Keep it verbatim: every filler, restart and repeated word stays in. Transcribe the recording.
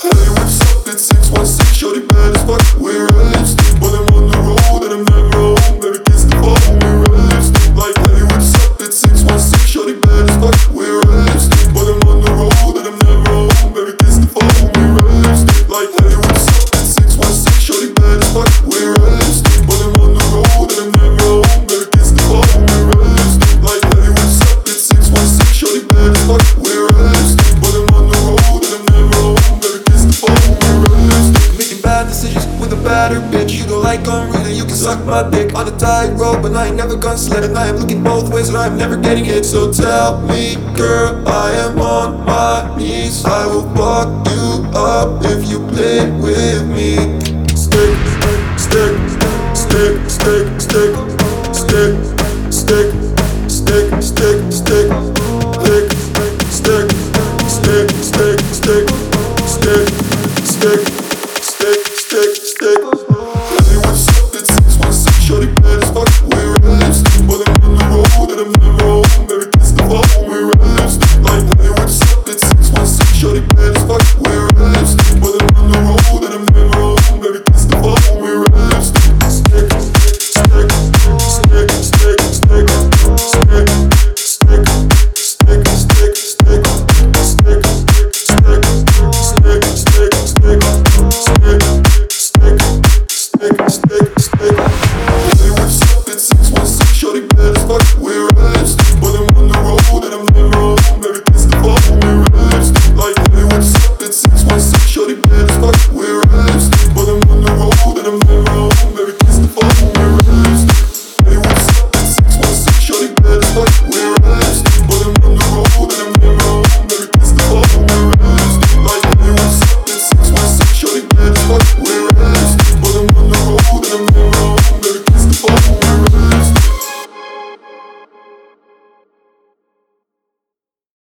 Hey, what's up? It's six one six, shorty bad as fuck. We're at lipstick, but I'm on the road and I'm never home. Never kiss the phone, we're at lipstick. Like, hey, what's up? It's six one six, shorty bad as fuck. We're at lipstick, but I'm on the road and I'm never home. Never kiss the phone, we're at lipstick. Like, hey, what's up? It's six one six, shorty bad as fuck. We're at lipstick, but I'm on the road and I'm never home. Never kiss the phone, we're at lipstick. Like, hey, what's up? It's six one six, shorty bad as fuck. We're at lipstick, but I'm on the road and I'm never home. Never kiss the phone, we're at lipstick. Making bad decisions with a better bitch. You don't like unreal, you can suck my dick on a tightrope, but I ain't never gonna sled. And I am looking both ways and I'm never getting it. So tell me, girl, I am on my knees. I will fuck you up if you play with me. Stick, stick, stick, stick, stick, stick, stick, stick, stick, stick, lick, stick, stick, stick, stick, stick, stick, stick, stick, stick. Hey, what's up? It's six one six, shorty bad as fuck. We're at lipstick, but I'm on the road and I'm never home. Never kiss the phone, we're at lipstick. Like, hey, what's up? It's six one six, shorty bad as fuck.